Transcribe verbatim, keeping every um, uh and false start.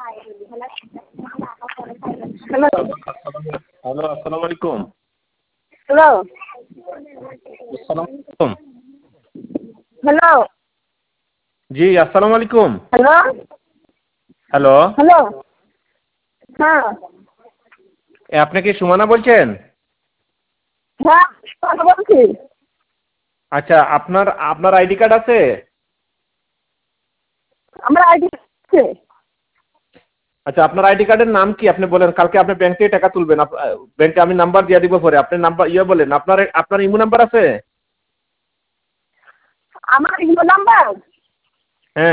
Hello hello, আসসালামু আলাইকুম। Hello আসসালামু আলাইকুম। হ্যালো জি, আসসালামু আলাইকুম। হ্যালো হ্যালো, হ্যালো হ্যাঁ এ আপনি কি সুমনা বলছেন? হ্যাঁ কথা বলছি। আচ্ছা, আপনার আপনার আইডি কার্ড আছে? আমার আইডি আছে। আচ্ছা, আপনার আইডি কার্ডের নাম কি আপনি বলেন? কালকে আপনি ব্যাংক থেকে টাকা তুলবেন। আপ- আহ, ব্যাংকে আমি নাম্বার দিয়ে দিব পরে। আপনি নাম্বার ইয়ে বলেন। আপনার আপনার ইমো নাম্বার আছে? আমার ইমো নাম্বার